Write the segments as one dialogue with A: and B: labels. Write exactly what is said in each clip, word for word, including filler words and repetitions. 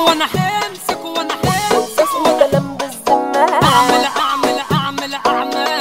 A: وانا همسك وانا همسك
B: اسمه كلام بالذمة.
A: اعمل اعمل اعمل اعمل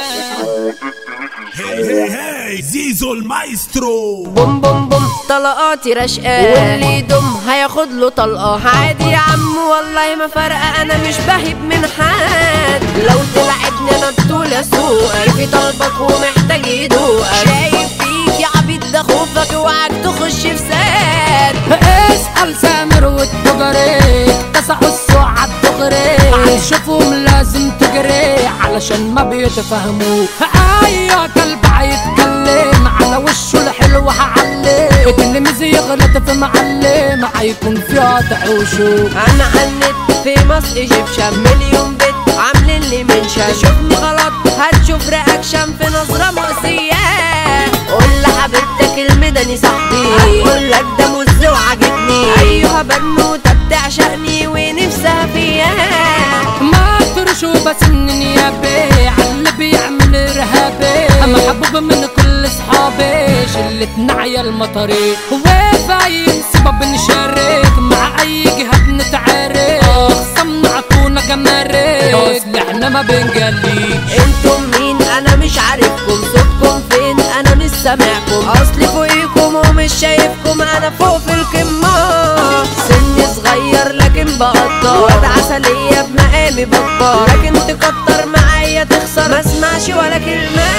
C: هي هي هي زيزو المايسترو.
B: بوم بوم بوم طلقاتي رشقة، واللي يدم هياخد له طلقة. عادي يا عم والله ما فارقة، انا مش بهب من حد. لو تلعبني انا بطول اسوقك، في طلبك ومحتاج يدوقك. شايف فيك يا عبيط ده خوفك، اوعك تخش في ساد.
A: اسأل سامر والتجري اكتسحوا السوق عالدغري، هتشوفهم لازم تجري علشان ما بيتفهموا. ايوه كلب هيتكلم على وشه الحلو هعلم، التلميذ يغلط في معلم هيكون فيها تعوشه.
B: انا عنت في مصر ايجيبشن، مليون بت عاملين لي منشن. تشوفني غلط هتشوف رياكشن في نظرة مؤذية. قول لحبيبتك المدني صاحبي، هتقول لك ده مز وعجبني. ايوه بنوتة بتعشقني ونفسها فيا.
A: ما ترشوا بس انني يا بيه عاللي بيعمل ارهابي، محبوب من كل صحابي شلتنا عيال مطري. وفي اي سبب نشارك مع اي جهة بنتعارك، اخصمنا عطونا جمارك اصل احنا ما بنجليش.
B: انتم مين انا مش عارفكم، صوتكم فين انا مش سامعكم. اصلي فوقيكم ومش شايفكم، انا فوق في القمة. سني صغير لكن بقدر، واد عسلية بمقامي بكبر. لكن تكتر معايا تخسر، ما اسمعش ولا كلمة.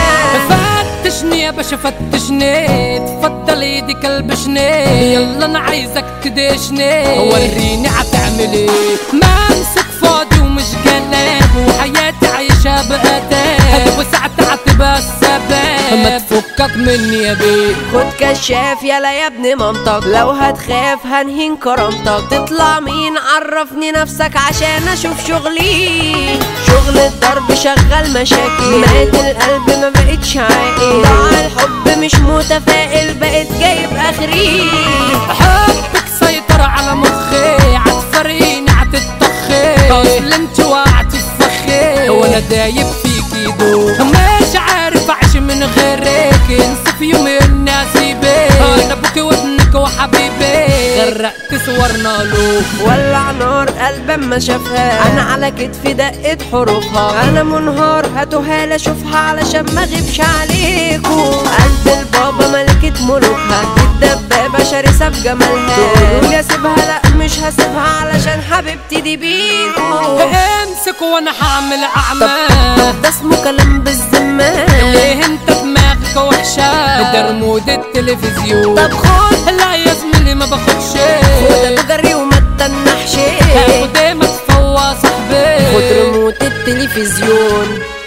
A: فتشني يا باشا فتشني، تفضل ايدي كلبشني. يلا انا عايزك تدشني، وريني هتعمل ايه. ممسك فاضي ومش جلاب، وحياتي عايشها بأداب، وساعتها هتبقى السبب. ما تفكك مني يا بيه.
B: خد كشاف يلا يا ابن منطق، لو هتخاف هنهين كرامتك. تطلع مين عرفني نفسك عشان اشوف شغلي. شغل الضرب شغال مشاكل، مات القلب ما بقتش عاقل. ضاع الحب مش متفائل، بقيت جايب اخري.
A: حبك سيطر على مخي، عتفرقيني عتتطخي. اصل انت وقعتي في فخي وانا دايب فيكي دو. مش عارف اعيش من غيرك، انسى في يوم الناس بيك. انا ابوكي وابنك وحبيبي، غرقت صورنا له.
B: ولع نار قلب ما شافها، انا على كتفي دقت حروفها. انا منهار هاتوها لا اشوفها علشان ما اغيبش عليكم. قلب البابا ملكة ملوكها، الدبابة شرسة بجمالها. تقولوا لي اسيبها لا مش هسيبها علشان حبيبتي دي بيكو.
A: امسك وانا هعمل اعمال،
B: ده اسمه كلام بالذمة.
A: ليه انت دماغك وحشة، ده رمود التلفزيون.
B: طب خد
A: لا يا زميلي ما باخدش،
B: خد تجري وما تتنحش.
A: هاخد ايه ما تفوق صاحبي،
B: خد ريموت التلفزيون.